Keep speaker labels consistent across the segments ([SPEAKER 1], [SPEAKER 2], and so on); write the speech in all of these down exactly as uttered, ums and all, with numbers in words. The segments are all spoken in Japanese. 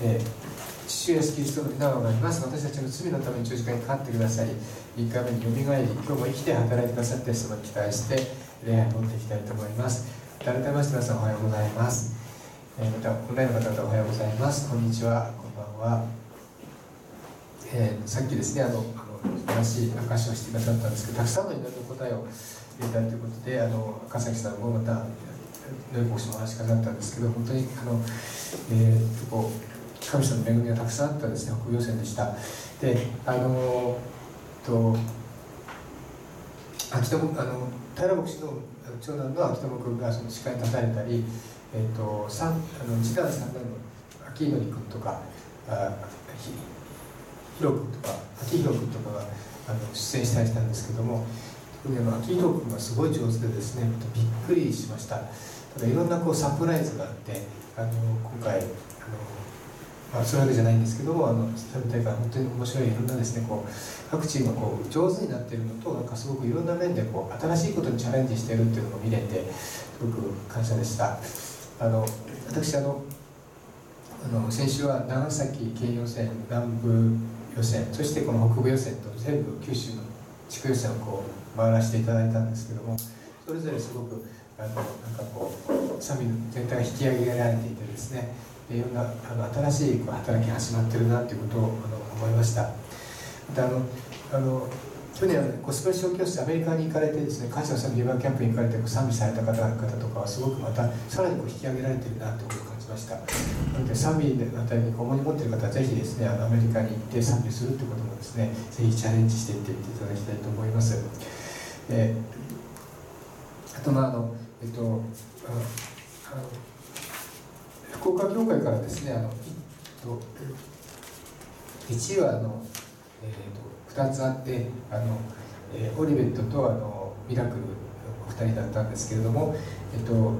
[SPEAKER 1] えー、父イエスキリストの皆をあります。私たちの罪のために十字架にかかってくださり、いっかいめによみがえり、今日も生きて働いてくださって、その期待して礼拝を持っていきたいと思います。改めまして皆さんおはようございます。えー、またオンラインの方々おはようございます。こんにちは、こんばんは。えー、さっきですね、あのあの素晴らしい証しをしてくださったんですけど、たくさんの祈りの答えを入れたということで、あの赤崎さんもまた祈り牧師もお話しくださったんですけど、本当にあの、えー、こう神様の恵みがたくさんあったですね、北部予選でした。で、あのと秋友あの平牧師の長男の秋友君がその司会に立たれたり、えー、と三あの次男三男の秋祈君とかあひひろ君とか秋広君とかがあの出演したりしたんですけども、特にあの秋広君がすごい上手でですね、びっくりしました。ただいろんなこうサプライズがあって、あの今回あの、まあ、それだけじゃないんですけども、あのサブ大会本当に面白いいろんなですね、こう各チームがこう上手になっているのと、なんかすごくいろんな面でこう新しいことにチャレンジしているっていうのが見れてすごく感謝でした。あの私あのあの先週は長崎県予選、南部予選、そしてこの北部予選と全部九州の地区予選をこう回らせていただいたんですけども、それぞれすごくあのなんかこうサミ全体が引き上げられていてですね、いろんなあの新しいこう働きが始まってるなということをあの思いました。またあのあの去年ゴスペル小教室アメリカに行かれてですね、感謝の賛美リバーキャンプに行かれて賛美された方々とかはすごくまたさらにこう引き上げられているなということを感じました。なので賛美のあたりに重荷持っている方はぜひですね、あのアメリカに行って賛美するということもですね、ぜひチャレンジしていってみていただきたいと思います。えー、あとまああのえっとあのあの福岡教会からですね、あのいちいはあの、えー、とふたつあって、あの、えー、オリベットとあのミラクルのふたりだったんですけれども、えっと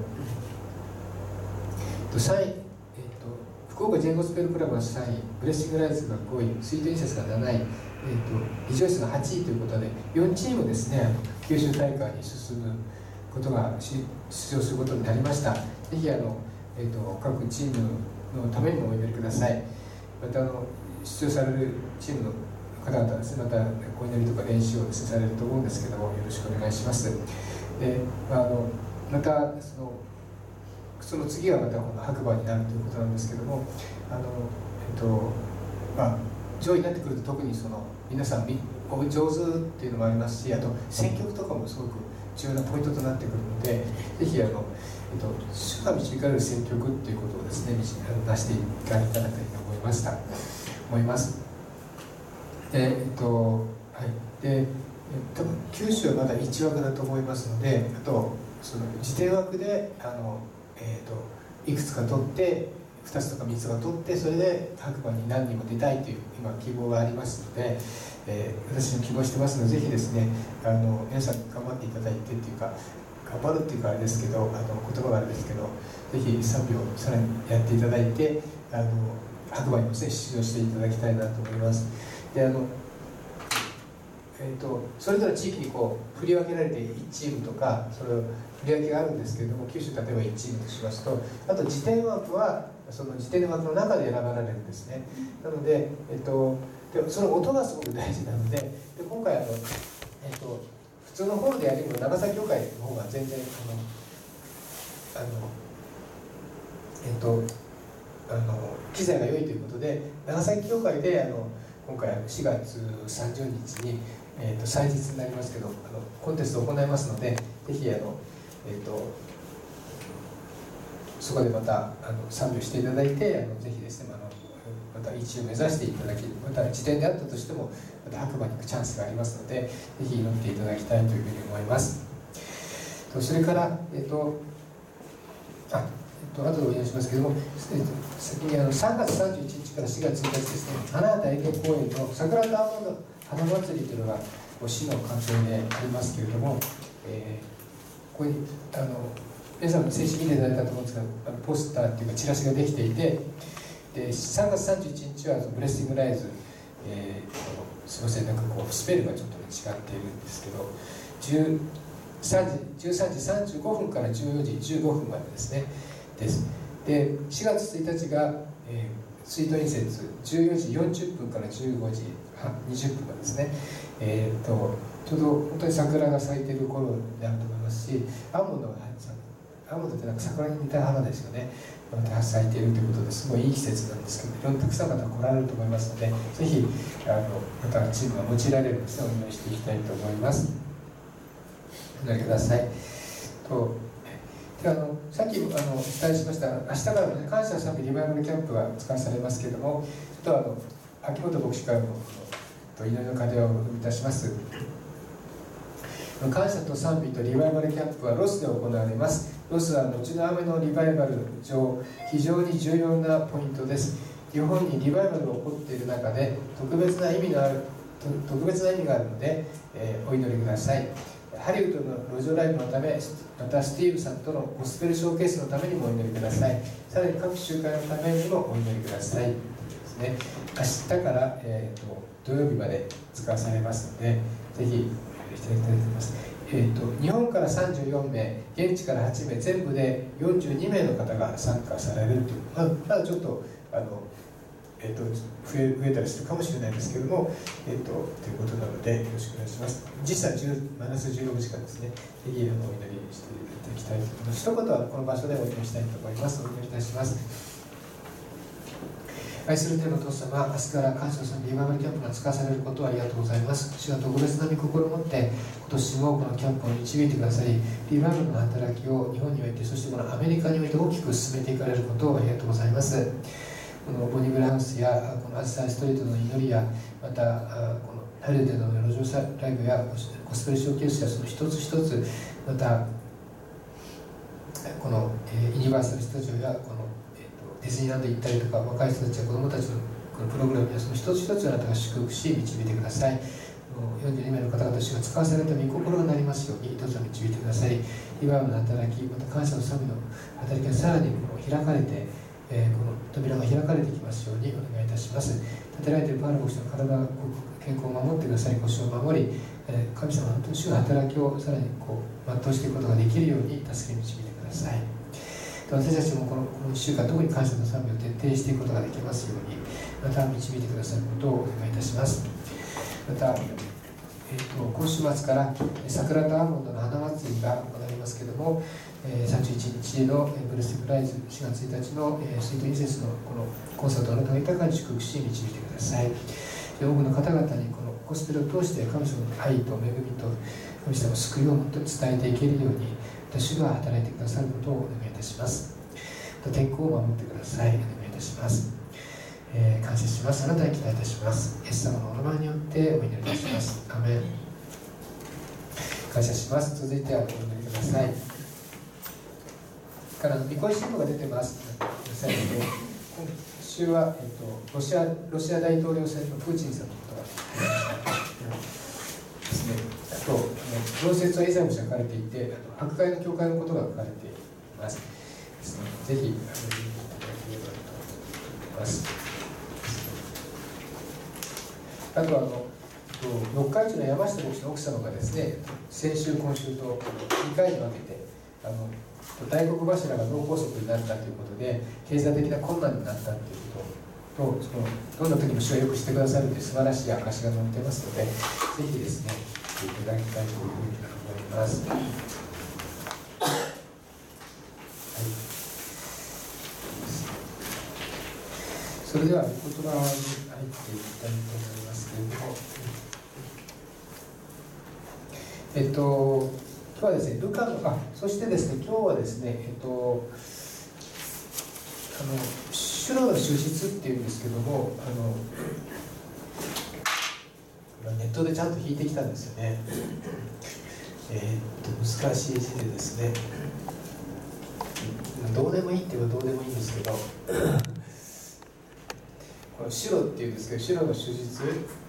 [SPEAKER 1] さんい、えっと、福岡ジェンゴスペルクラブがさんい、ブレッシングライズがごい、スイートインセスがなない、えっと、リジョイスがはちいということで、よんチームですね、あの九州大会に進むことが出場することになりました。ぜひあの、えっと、各チームのためにもお祈りください。またあの出場されるチームの方々ですね、またお祈りとか練習をですねされると思うんですけども、よろしくお願いします。で、まあ、あのまたそのその次はまたこの白馬になるということなんですけども、あの、えっとまあ、上位になってくると特にその皆さんお上手っていうのもありますし、あと選曲とかもすごく重要なポイントとなってくるので、ぜひあの、えっと、主が導かれる選曲っていうことをですね、出していただきたいと思いました思います。で、えっとはいで多分九州はまだいち枠だと思いますので、あとその次点枠であのえー、といくつか取ってふたつとかみっつか取って、それで白馬に何人も出たいという今希望がありますので、えー、私も希望してますので、ぜひですね、あの皆さん頑張っていただいてっていうか、頑張るっていうかあれですけど、あの言葉があれですけど、ぜひ賛美をさらにやっていただいて、あの白馬にも、ね、出場していただきたいなと思います。であのえー、とそれぞれ地域にこう振り分けられていちチームとか、それを振り分けがあるんですけれども、九州例えばいちチームとしますと、あと次点枠はその次点枠の中で選ばれるんですね。なので、えー、とでその音がすごく大事なので、で今回あの、えー、と普通のホールでやるよりも長崎教会の方が全然あのあのえっ、ー、とあの機材が良いということで、長崎教会であの今回しがつさんじゅうにちに、えー、と祭日になりますけど、あのコンテストを行いますので、ぜひあの、えー、とそこでまたあの賛美をしていただいて、あのぜひですね、あのまたいちいを目指していただき、また時点であったとしてもまた白馬に行くチャンスがありますので、ぜひ祈っていただきたいというふうに思います。とそれから、えっ、ー、とあえっと後でお願いしますけども、えっと、先にあのさんがつさんじゅういちにちからしがつついたちですね、花畑園芸公園の桜田花祭りというのが市の関係でありますけれども、えー、ここにあの皆さんも正式に見ていただいたと思うんですが、あのポスターっていうかチラシができていて、でさんがつさんじゅういちにちはブレッシングライズ、えー、すみません、なんかこうスペルがちょっと、ね、違っているんですけど、じゅうさんじさんじゅうごふんからじゅうよじじゅうごふんまでですねです。でしがつついたちが、えー、 水道引説じゅうよじよんじゅっぷんからじゅうごじにじゅっぷんまでですね、えー、とちょうど本当に桜が咲いている頃であると思いますし、アーモンドがアーモンドってなんか桜に似た花ですよね。また咲いているということですごいいい季節なんですけど、いろんなたくさんの方が来られると思いますので、ぜひあのまたチームが用いられるですね、お祈りしていきたいと思います。お祈りください。とであのさっきあのお伝えしました明日から、ね、感謝賛美リバイバルキャンプが使わされますけれども、ちょっとあの秋元牧師からの祈りの鐘をいたします。感謝と賛美とリバイバルキャンプはロスで行われます。ロスは後の雨のリバイバル上非常に重要なポイントです。日本にリバイバルが起こっている中で特別な意味のある特別な意味があるので、えー、お祈りください。ハリウッドの路上ライブのため、またスティーブさんとのゴスペルショーケースのためにもお祈りください。さらに各集会のためにもお祈りください。ですね、明日から、えー、と土曜日まで使わされますので、ぜひお祈りしていただきたいと思います。えー、と日本からさんじゅうよんめい、現地からはちめい、全部でよんじゅうにめいの方が参加されるという、まあ、まだちょっとあのえー、と増え、増えたりするかもしれないんですけれども、えー、とということなのでよろしくお願いします。実際マイナスじゅうろくじかんですね。ぜひあのお祈りしていただきたいと思います。一言はこの場所でお祈りしたいと思います。お祈りいたします。愛する天のお父様、明日から感謝さんリバイバルキャンプが使わされることをありがとうございます。主が特別な御心を持って今年もこのキャンプを導いてくださり、リバイバルの働きを日本において、そしてこのアメリカにおいて大きく進めていかれることをありがとうございます。このボニーブラハウスやこのアジサイストリートの祈りや、またこのハリウッドの路上ライブやゴスペルショーケースや、その一つ一つ、またこのユニバーサル・スタジオやこのディズニーランド行ったりとか、若い人たちや子どもたちのこのプログラムや、その一つ一つあなたが祝福し導いてください。よんじゅうにめいの方々が使わされた御心がなりますようにどうぞ導いてください。リバイバルの働き、また感謝の賛美の働きがさらにこの開かれて、えー、この扉が開かれてきますようにお願いいたします。立てられているパウロ牧師の体、健康を守ってください。腰を守り、えー、神様の主の働きをさらにこう全うしていくことができるように助け導いてください。私たちもこの、このいっしゅうかん、特に感謝の賛美を徹底していくことができますように、また導いてくださることをお願いいたします。また、えー、と今週末から桜とアーモンドの花祭りが行われますけれども、えー、さんじゅういちにちのブルース・プライズしがつついたちの、えー、スイートインセンスのこのコンサートをあなたが豊かに祝福し導いてください。多くの方々にこのゴスペルを通して神様の愛と恵みと神様の救いを本当に伝えていけるように私が働いてくださることをお願いいたします。天候を守ってください。お願いいたします。えー、感謝します。あなたに期待いたします。イエス様のお名前によってお祈りいたします。アメン。感謝します。続いてはお祈りください。から見越し新聞が出てます。今週は、えっと、ロシアロシア大統領選のプーチンさんのことがですね。あと論説は以前も書かれていて、あと迫害の教会のことが書かれています。ですね、ぜひ見ていただければと思います。あとあの四日市の山下牧師の奥様がですね、先週今週とにかいに分けてあの大黒柱が脳梗塞になったということで経済的な困難になったということと、そのどんな時も主はよくしてくださるという素晴らしい証が載ってますので、ぜひですね見ていただきたいというふうに思います。はい、それでは御言葉に入っていきたいと思いますけれども、えっと今日はですね、ルカのあそしてですね、今日はですね、えっとあの主の主実っていうんですけども、あのネットでちゃんと引いてきたんですよね。えー、っと難しい字でですね、どうでもいいって言えばどうでもいいんですけど、この主のっていうんですけど、主のの主実、そう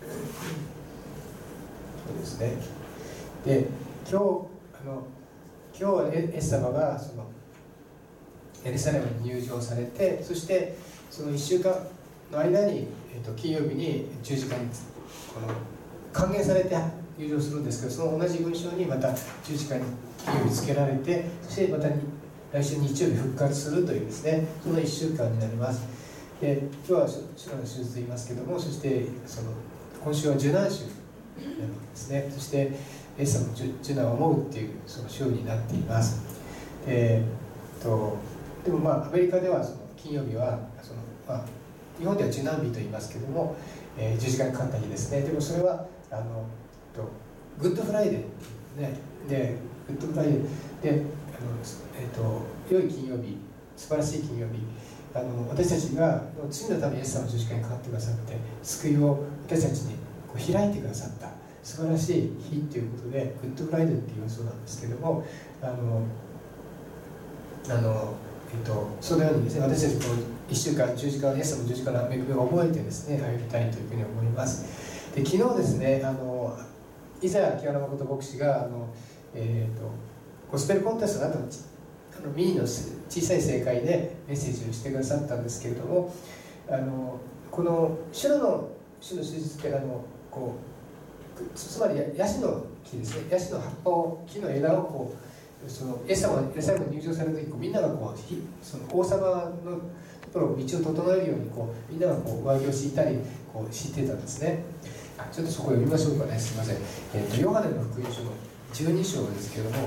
[SPEAKER 1] ですね。で、今日あの今日はエス様がそのエルサレムに入場されて、そしてそのいっしゅうかんの間に、えー、と金曜日に十字架にこの還元されて入場するんですけど、その同じ文章にまた十字架に金曜日つけられて、そしてまた来週日曜日復活するというですね、そのいっしゅうかんになります。 で今日は主の手術と言いますけども、そしてその今週は受難週なんですね。そしてイエス様の受難を思うっていうその週になっています。えー、とでもまあアメリカではその金曜日はその、まあ、日本では受難日と言いますけども、えー、十字架にかかった日ですね。でもそれはあのとグッドフライデーっていうね、でグッドフライデーであの、えー、と良い金曜日、素晴らしい金曜日、あの私たちが罪のためにイエス様の十字架にかかってくださって救いを私たちにこう開いてくださった素晴らしい日ということでグッドフライデーっていうそうなんですけども、あのあの、えっと、そのようにですね、私たちこのいっしゅうかん十字架イエス様の十字架の恵みを覚えてですね歩みたいというふうに思います。で昨日ですね、あの以前清原誠牧師があの、えー、とゴスペルコンテストなどのあのミニの小さい正解でメッセージをしてくださったんですけれども、あのこの白の主の手術ってあのこうつまりヤシの木ですね、ヤシの葉っぱを木の枝をこうそのイエス様がエルサレムに入場される時みんながこうその王様のところを道を整えるようにこうみんながこう上着を敷いたりこう敷いてたんですね。あちょっとそこ読みましょうかね、すみません。えーと、ヨハネの福音書のじゅうに章ですけれども、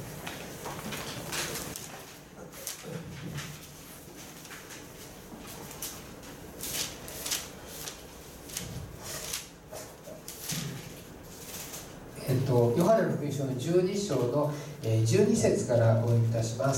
[SPEAKER 1] えっと、ヨハネの福音書のじゅうに章のじゅうに節からお読みいたします。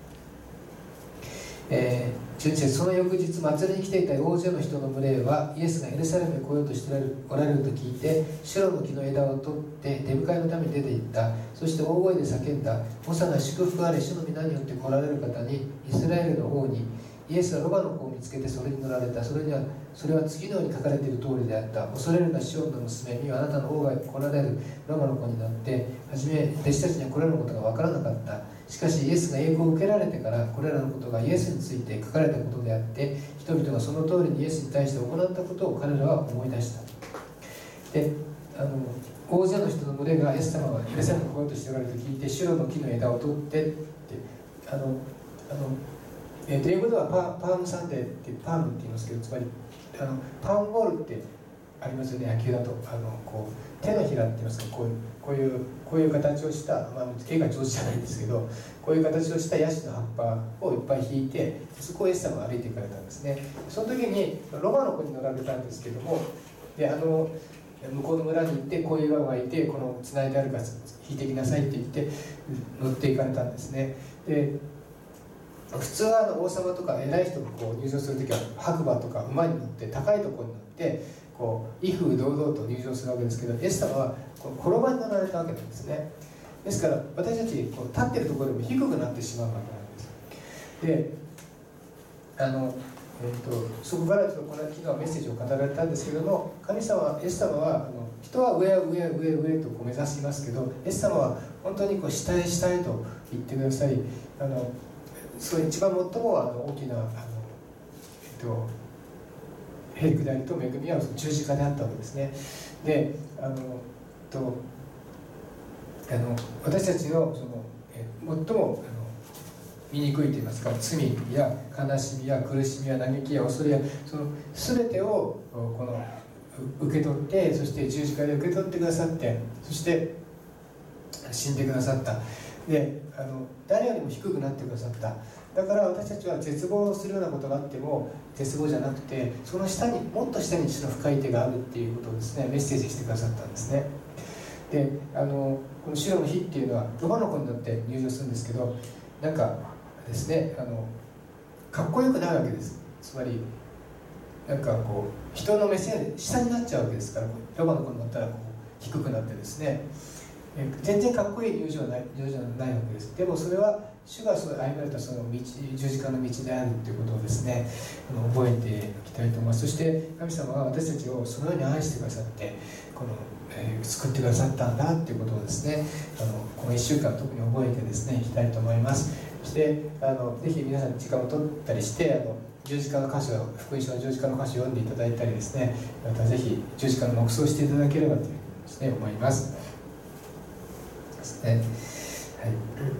[SPEAKER 1] えー、じゅうに節、その翌日祭りに来ていた大勢の人の群れはイエスがエルサレムへ来ようとしておられると聞いて、シュロの木の枝を取って出迎えのために出て行った。そして大声で叫んだ。モサが祝福あれ、主の皆によって来られる方に、イスラエルの王に。イエスはロバの子を見つけてそれに乗られた。それにはそれは次のように書かれている通りであった。恐れるなシオンの娘、見よあなたの王が来られるロバの子になって、はじめ弟子たちにはこれらのことが分からなかった。しかしイエスが栄光を受けられてからこれらのことがイエスについて書かれたことであって、人々がその通りにイエスに対して行ったことを彼らは思い出した。であの大勢の人の群れがイエス様がエルサレムに来ようとしておられると聞いて、シュロの木の枝を取ってってあのあのえー、と英語では パ, パームサンデーってパームって言いますけど、つまりあのパームボールってありますよね、野球だとあのこう手のひらって言いますか、こういうこういうこういう形をした、まあ、絵が上手じゃないんですけど、こういう形をしたヤシの葉っぱをいっぱい引いて、そこをイエス様が歩いていかれたんですね。その時にロバの子に乗られたんですけども、であの向こうの村に行ってこういう岩がいて、このつないであるから引いてきなさいって言って乗っていかれたんですね。で普通はあの王様とか偉い人がこう入場するときは白馬とか馬に乗って高いところに乗ってこう威風堂々と入場するわけですけど、イエス様はこの転ばに乗られたわけなんですね。ですから私たちこう立っているところでも低くなってしまうわけなんです。であの、えー、とそこからちょっとこの昨日はメッセージを語られたんですけども、神様イエス様はあの人は上へ上へ上へ上へとこう目指しますけど、イエス様は本当にこう下へ下へと言ってくださり、あのその一番最もあの大きなあの、えっと、へりくだりと恵みは十字架であったわけですね。であのとあの私たちの、そのえ最もあの醜いといいますか、罪や悲しみや苦しみや嘆きや恐れやその全てをこの受け取って、そして十字架で受け取ってくださって、そして死んでくださった。であの誰よりも低くなってくださった。だから私たちは絶望するようなことがあっても絶望じゃなくて、その下にもっと下に主の深い手があるっていうことをですねメッセージしてくださったんですね。であのこの白の日っていうのはロバの子になって入場するんですけど、なんかですねあのかっこよくないわけです。つまりなんかこう人の目線で下になっちゃうわけですから、ロバの子になったらこう低くなってですね、全然かっこいい入場はない、入場じゃないわけです。でもそれは主がその歩まれたその道、十字架の道であるということをですねあの覚えておきたいと思います。そして神様は私たちをそのように愛してくださってこの、えー、救ってくださったんだということをですねあのこのいっしゅうかん特に覚えてですねいきたいと思います。そしてあのぜひ皆さん時間を取ったりしてあの十字架の箇所、福音書の十字架の箇所を読んでいただいたりですね、またぜひ十字架の黙想をしていただければというふうにですね思いますですね。はい、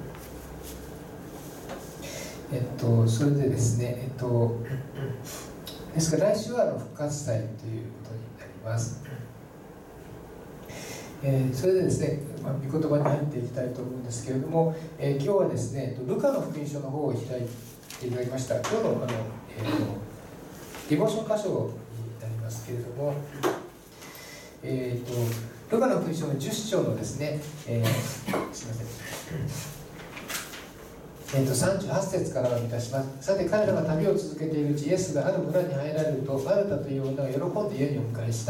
[SPEAKER 1] えっとそれでですねえっとですから来週はあの復活祭ということになります。えー、それでですね、まあ、御言葉に入っていきたいと思うんですけれども、えー、今日はですねルカの福音書の方を開いていただきました。今日のあの、えー、とディボーション箇所になりますけれども、えー、とルカの福音書のじゅっ章のですね、えー、すみません、えー、とさんじゅうはち節からお読みいたします。さて彼らが旅を続けているうち、イエスがある村に入られると、マルタという女が喜んで家にお迎えした。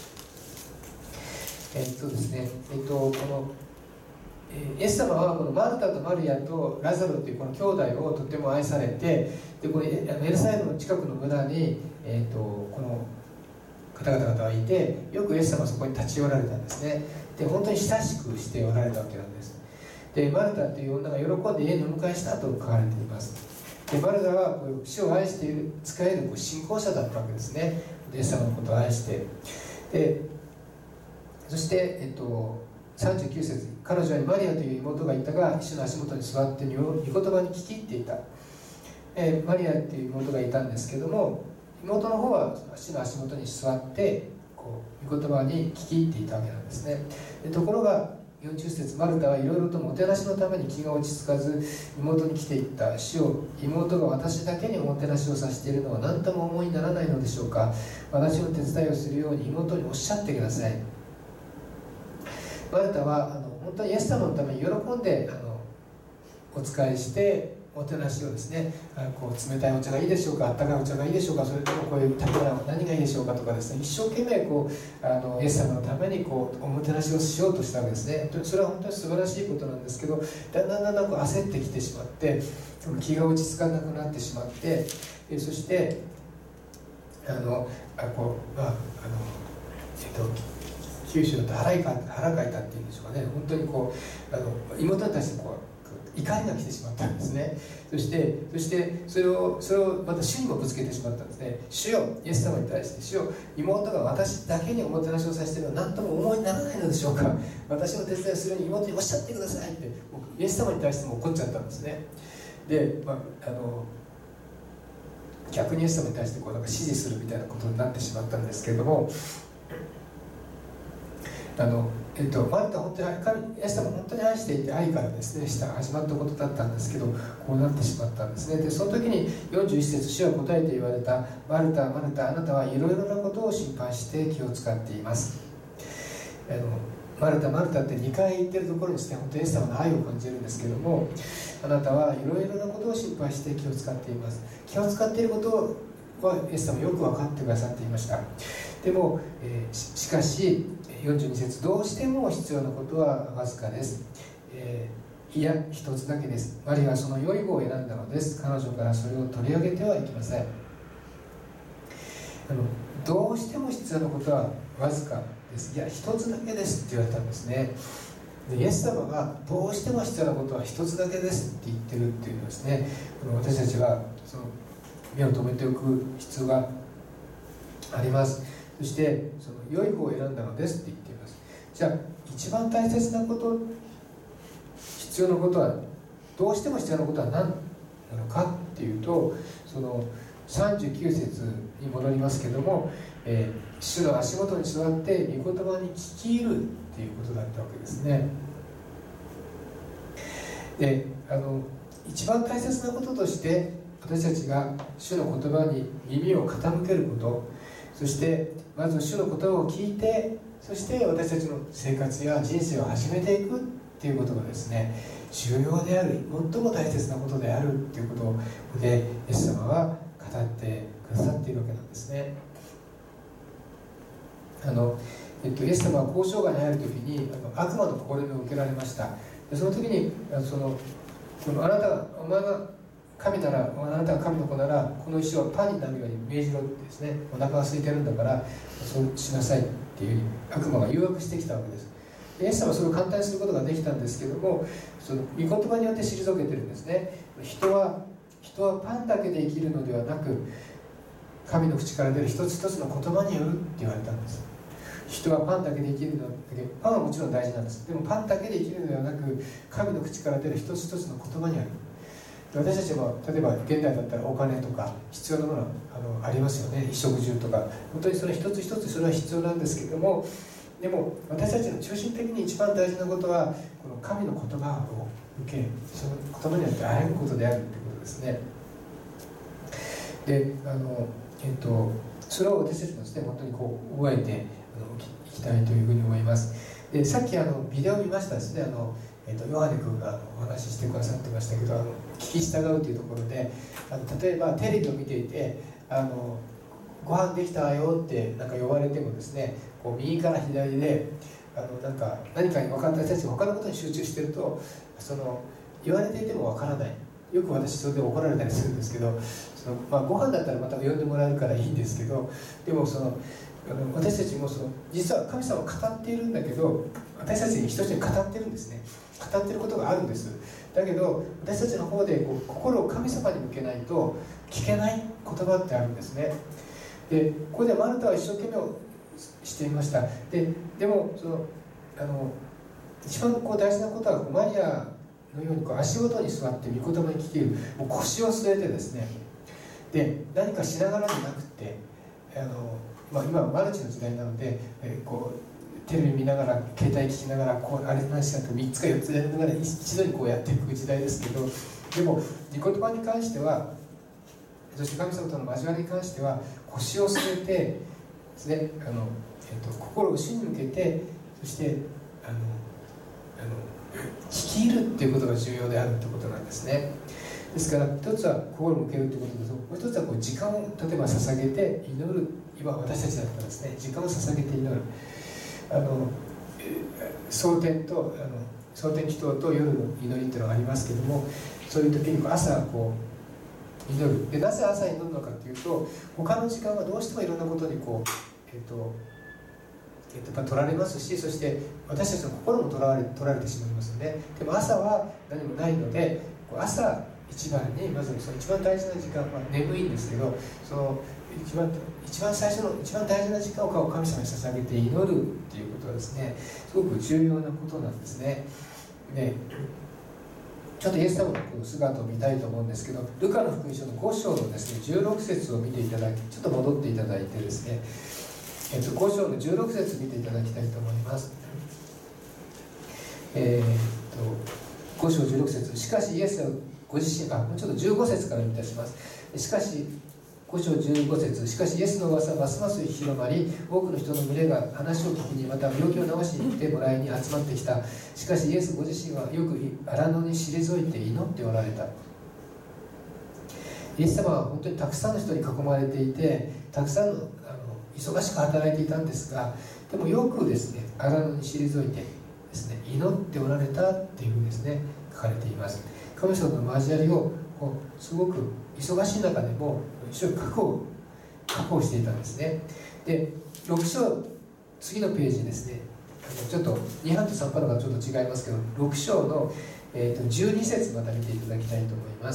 [SPEAKER 1] えっとですね、えっとこの、えー、イエス様はこのマルタとマリアとラザロというこの兄弟をとても愛されて、でこのエルサレムの近くの村に、えっとこの方々がいて、よくイエス様はそこに立ち寄られたんですね。で本当に親しくしておられたわけなんです。でマルタという女が喜んで家にお迎えしたと書かれています。でマルタはこう主を愛している使えるこう信仰者だったわけですね。イエス様のことを愛して、でそして、えっと、さんじゅうきゅう節、彼女にマリアという妹がいたが、主の足元に座って御言葉に聞き入っていた。えー、マリアという妹がいたんですけども、妹の方は主の足元に座ってこう御言葉に聞き入っていたわけなんですね。でところがよんじゅう節、マルタはいろいろともてなしのために気が落ち着かず、妹に来ていった。主よ、妹が私だけにおもてなしをさせているのは何とも思いにならないのでしょうか。私の手伝いをするように妹におっしゃってください。マルタはあの本当にイエス様のために喜んであのお仕えしておてなしをですね、あこう冷たいお茶がいいでしょうか、あったかいお茶がいいでしょうか、それともこういう食べ物は何がいいでしょうかとかですね、一生懸命こうあのイエス様のためにこうおもてなしをしようとしたわけですね。それは本当に素晴らしいことなんですけど、だんだんだんだんこう焦ってきてしまって、気が落ち着かなくなってしまって、えそしてあのあこうまああのえっと九州だと腹いか腹かいたっていうんでしょうかね、本当にこうあの妹に対してこう怒りが来てしまったんですね。そしてそしてそれをそれをまた主にもぶつけてしまったんですね。主よ、イエス様に対して、主よ、妹が私だけにおもてなしをさせているのは何とも思いにならないのでしょうか。私の手伝いをするように妹におっしゃってくださいって、イエス様に対しても怒っちゃったんですね。で、まあ、あの逆にイエス様に対してこうなんか指示するみたいなことになってしまったんですけれども、あのえっと、マルタは本当にイエス様を本当に愛していて、愛からですねした始まったことだったんですけど、こうなってしまったんですね。でその時によんじゅういち節、主は答えて言われた。マルタ、マルタ、あなたはいろいろなことを心配して気を使っています。あのマルタ、マルタってにかい言ってるところにですね、本当にイエス様の愛を感じるんですけども、あなたはいろいろなことを心配して気を使っています。気を使っていることはイエス様よく分かってくださっていました。でも、えー、し, しかしよんじゅうに節、どうしても必要なことはわずかです、えー、いや一つだけです。マリアはその良い方を選んだのです。彼女からそれを取り上げてはいけません。あのどうしても必要なことはわずかです。いや一つだけですって言われたんですね。でイエス様がどうしても必要なことは一つだけですって言ってるっていうのはですね、私たちはその目を留めておく必要があります。そしてその良い方を選んだのですって言っています。じゃあ一番大切なこと、必要なことは、どうしても必要なことは何なのかっていうと、そのさんじゅうきゅう節に戻りますけども、えー、主の足元に座って御言葉に聞き入るっていうことだったわけですね。であの一番大切なこととして、私たちが主の言葉に耳を傾けること、そしてまず主の言葉を聞いて、そして私たちの生活や人生を始めていくっていうことがですね、重要である、最も大切なことであるっていうことで、イエス様は語ってくださっているわけなんですね。あの、えっと、イエス様は交渉外に入るときにあの悪魔の試みを受けられました。でその時にそのそのあなたがお前が神なら、あなたが神の子ならこの石をパンになるように命じろってですね、お腹が空いてるんだからそうしなさいっていうふうに悪魔が誘惑してきたわけです。でイエス様はそれを簡単にすることができたんですけども、その御言葉によって退けてるんですね。人は人はパンだけで生きるのではなく、神の口から出る一つ一つの言葉によるって言われたんです。人はパンだけで生きるのだけ、パンはもちろん大事なんです。でもパンだけで生きるのではなく、神の口から出る一つ一つの言葉にある。 私たちも例えば現代だったらお金とか必要なものはあのありますよね。衣食住とか本当にその一つ一つそれは必要なんですけれども、でも私たちの中心的に一番大事なことはこの神の言葉を受け、その言葉によって歩むことであるということですね。であの、えっと、それを私たちもですね本当にこう覚えてあのいきたいというふうに思います。でさっきあのビデオを見ましたですね。あのえー、とヨハネ君がお話ししてくださってましたけど、あの聞き従うというところで、あの例えばテレビを見ていてあのご飯できたよってなんか呼ばれてもですね、こう右から左であのなんか何かに分かった人たちが他のことに集中していると、その言われていても分からない。よく私それで怒られたりするんですけど、その、まあ、ご飯だったらまた呼んでもらえるからいいんですけど、でもそのあの私たちもその実は神様を語っているんだけど、私たちに一つに語ってるんですね。語ってることがあるんです。だけど私たちの方でこう心を神様に向けないと聞けない言葉ってあるんですね。でここでマルタは一生懸命していました。ででもそのあの一番こう大事なことはマリアのようにこう足元に座って御言葉に聞ける、もう腰を据えてですね、で何かしながらじゃなくて、あの、まあ、今はマルチの時代なので、えー、こうテレビ見ながら携帯聞きながらこうあれ何しなくてみっつかよっつやりながら一度にこうやっていく時代ですけど、でも御言葉に関しては、そして神様との交わりに関しては腰を据えてですね、あの、えー、と心を主に向けて、そしてあのあの聞き入るっていうことが重要であるってことなんですね。ですから一つは心を向けるということです。もう一つはこう時間を例えば捧げて祈る。今私たちだったらですね、時間を捧げて祈る。あの蒼天とあの蒼天祈祷と夜の祈りっていうのがありますけども、そういう時に朝こう祈る。でなぜ朝に祈るのかっていうと、他の時間はどうしてもいろんなことにこうえっ、ー、とえー、とやっぱ取られますし、そして私たちの心も取られ、取られてしまいますよね。でも朝は何もないので、朝一番にまずその一番大事な時間は眠いんですけど、その一番一番最初の一番大事な時間を神様に捧げて祈るっていうことはですね、すごく重要なことなんですね。でちょっとイエス様のこの姿を見たいと思うんですけど、ルカの福音書のご章のですねじゅうろく節を見ていただき、ちょっと戻っていただいてですね、えっと、ご章のじゅうろく節見ていただきたいと思います。えー、っとご章じゅうろく節、しかしイエスはご自身、あ、もうちょっとじゅうご節から見たします。しかしご章じゅうご節、しかしイエスの噂はますます広まり、多くの人の群れが話を聞きに、また病気を治しに来てもらいに集まってきた。しかしイエスご自身はよく荒野に退いて祈っておられた。イエス様は本当にたくさんの人に囲まれていて、たくさんの、あの忙しく働いていたんですが、でもよくですね荒野に退いてですね祈っておられたっていうふうにですね書かれています。神様の交わりをこうすごく忙しい中でも一生確保確保していたんですね。でろく章、次のページですね、あのちょっとに班とさん班がちょっと違いますけど、ろく章の、えー、とじゅうに節また見ていただきたいと思います。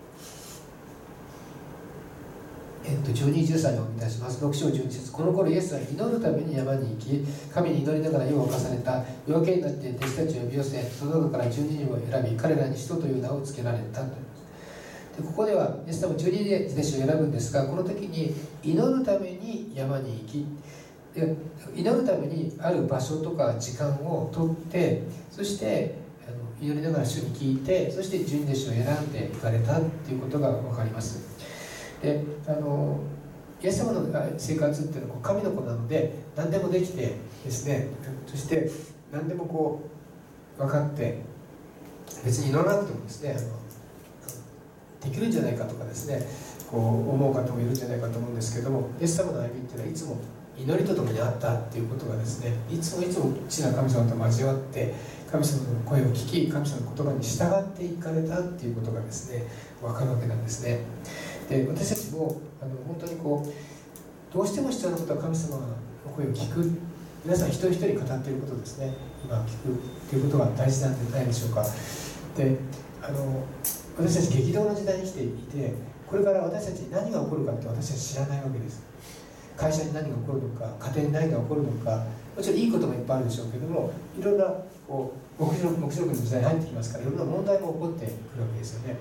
[SPEAKER 1] えっと、じゅうに、じゅうさんにお見出します。ろく章じゅうに節、この頃イエスは祈るために山に行き、神に祈りながら夜を重ねた。夜明けになって弟子たちを呼び寄せ、その中からじゅうににんを選び、彼らに使徒という名を付けられたと。でここではイエス様じゅうににん弟子を選ぶんですが、この時に祈るために山に行き、で祈るためにある場所とか時間を取って、そしてあの祈りながら主に聞いて、そしてじゅうに弟子を選んで行かれたということが分かります。であのイエス様の生活っていうのは神の子なので何でもできてですね、そして何でもこう分かって、別に祈らなくてもですねあのできるんじゃないかとかですねこう思う方もいるんじゃないかと思うんですけども、イエス様の歩みっていうのはいつも祈りとともにあったっていうことがですね、いつもいつも父な神様と交わって神様の声を聞き、神様の言葉に従っていかれたっていうことがですね分かるわけなんですね。で私たちもあの本当にこうどうしても必要なことは神様の声を聞く、皆さん一人一人語っていることですね、今聞くということが大事なんじゃないでしょうか。であの私たち激動の時代に生きていて、これから私たちに何が起こるかって私たち知らないわけです。会社に何が起こるのか、家庭に何が起こるのか、もちろんいいこともいっぱいあるでしょうけども、いろんなこう黙示録の時代に入ってきますから、いろんな問題も起こってくるわけですよね。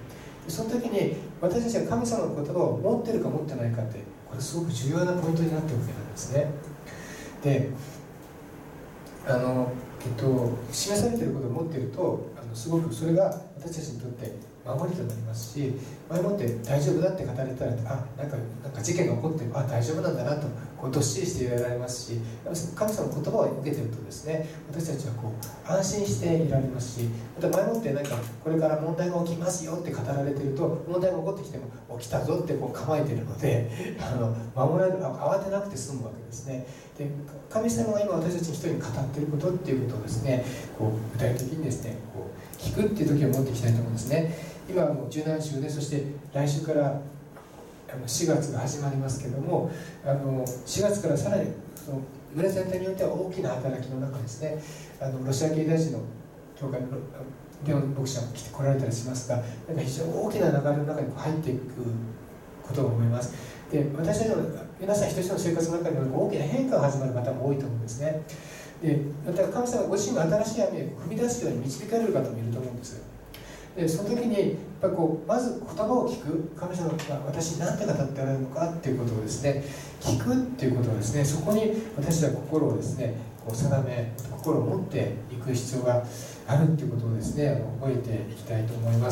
[SPEAKER 1] その時に私たちが神様の言葉を持ってるか持ってないかって、これすごく重要なポイントになっているわけなんですね。であの、えっと、示されていることを持っていると、あのすごくそれが私たちにとって守りとなりますし、前もって大丈夫だって語れたら、あ、なんか、なんか事件が起こっても、あ、大丈夫なんだなとこうどっしりしていられますし、神様の言葉を受けているとですね、私たちはこう安心していられますし、また前もってなんかこれから問題が起きますよって語られていると、問題が起こってきても起きたぞってこう構えているので、あの守られる、慌てなくて済むわけですね。で、神様が今私たちに一人に語っていることっていうことをですね、こう具体的にですね、こう聞くっていう時を持っていきたいと思うんですね。今はもうじゅうなな週で、そして来週からしがつが始まりますけども、あのしがつからさらにその村全体においては大きな働きの中ですね、あのロシア系大使の教会のレオン牧師が来て来られたりしますが、なんか非常に大きな流れの中に入っていくことを思います。で、私たちの皆さん一人一人の生活の中には大きな変化が始まる方も多いと思うんですね。で、また神様ご自身が新しい歩みを踏み出すように導かれる方もいると思うんです。で、その時にやっぱこうまず言葉を聞く、神様が私に何て語っておられるのかっていうことをですね、聞くっていうことをですね、そこに私たちは心をですね、こう定め、心を持っていく必要があるっていうことをですね、あの覚えていきたいと思います。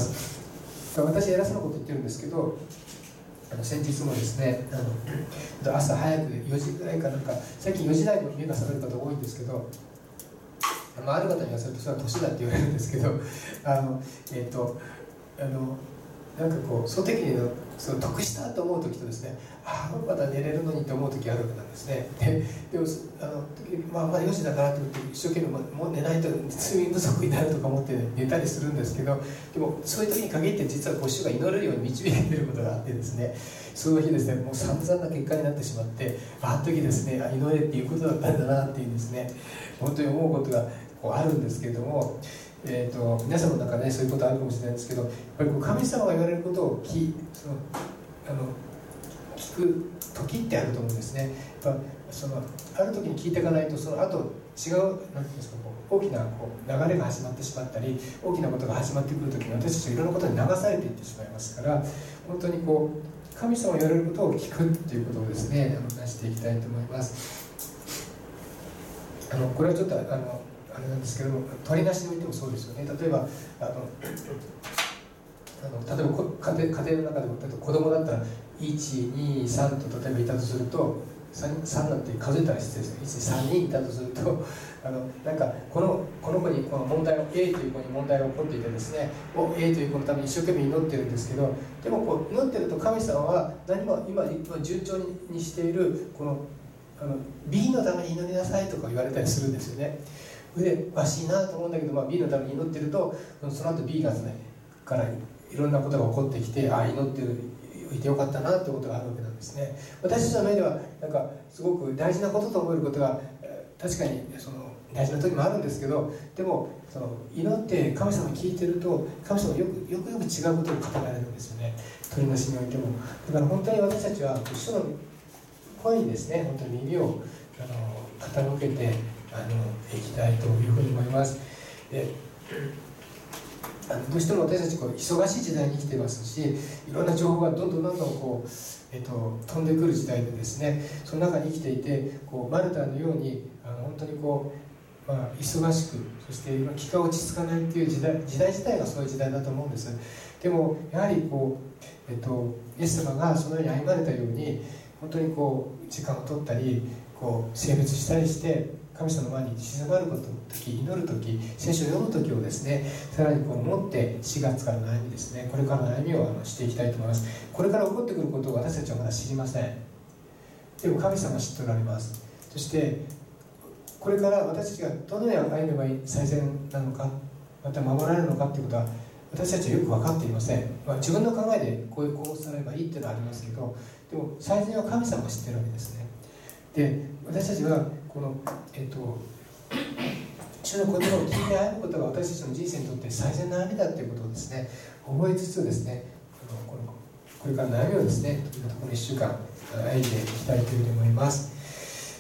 [SPEAKER 1] 私偉そうなこと言ってるんですけど、あの先日もですね、あの朝早くよじぐらいかなんか、最近よじ台に目が覚める方多いんですけど、まあ、ある方に言わせるとそれは年だって言われるんですけど、あのえっ、ー、とあのなんかこうその時にのその得したと思う時とですね、ああまだ寝れるのにと思う時あるわけなんですね。ででもあの、まあ、まだよじだからと思って一生懸命もう寝ないと睡眠不足になるとか思って寝たりするんですけど、でもそういう時に限って実はこう主が祈れるように導いていることがあってですね、その日ですね、もう散々な結果になってしまって、あの時ですね、あ祈れっていうことだったんだなっていうですね、本当に思うことがこうあるんですけれども、えー、と皆さんの中で、ね、そういうことあるかもしれないんですけど、やっぱりこう神様が言われることを聞そのあの聞く時ってあると思うんですね。やっぱそのある時に聞いていかないと、その後違うなんていうんですか、こう大きなこう流れが始まってしまったり、大きなことが始まってくる時に私たちはいろんなことに流されていってしまいますから、本当にこう神様が言われることを聞くっていうことをですね、あの出していきたいと思います。あのこれはちょっとあのあれなんですけども、取り出しにおいてもそうですよね。例えばあのあの例えば家庭、家庭の中でも例えば子供だったらいち、に、さんと例えばいたとすると、 3, さんなんて数えたら失礼ですよ。いち、さんにんいたとすると、あのなんかこのこの子にこの問題を A という子に問題が起こっていてですね、を A という子のために一生懸命祈ってるんですけど、でもこう祈ってると神様は何も今順調にしているこのあの B のために祈りなさいとか言われたりするんですよね。でおかしいなと思うんだけど、まあ、B のために祈ってると、その後 B が、ね、からいろんなことが起こってきて、ああ祈ってるいてよかったなってことがあるわけなんですね。私たちの目ではなんかすごく大事なことと思えることが確かにその大事な時もあるんですけど、でもその祈って神様に聞いてると、神様よくよくよく違うことを語られるんですよね。取りなしにおいても。だから本当に私たちは主の声にですね、本当に耳をあの傾けてあのいきたいというふうに思います。であのどうしても私たちこう忙しい時代に生きていますし、いろんな情報がどんどんどんどんこう、えっと、飛んでくる時代でですね、その中に生きていて、こうマルタのようにあの本当にこう、まあ、忙しく、そして気が落ち着かないっていう時代、時代自体がそういう時代だと思うんです。でもやはりこう、えっと、イエス様がそのように歩まれたように、本当にこう時間を取ったり、こう性別したりして神様の前に静まること時、祈る時、聖書を読む時をですね、さらにこう持ってしがつからの歩みですね、これからの歩みをあのしていきたいと思います。これから起こってくることを私たちはまだ知りません。でも神様は知っておられます。そしてこれから私たちがどのように歩めば最善なのか、また守られるのかということは私たちはよく分かっていません。まあ、自分の考えでこういうこうさればいいっていうのはありますけど、でも最善は神様が知ってるわけですね。で私たちはこのえっと主の言葉を聞いて歩むことが私たちの人生にとって最善な歩みだということをですね、覚えつつですね、このこれからの歩みをですね、このいっしゅうかん歩んでいきたいというふうに思います。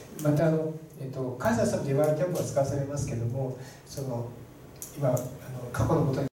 [SPEAKER 1] またあの、えっと、カイザーさんとリバイバルキャンプが使わされますけれども、その今あの過去のことに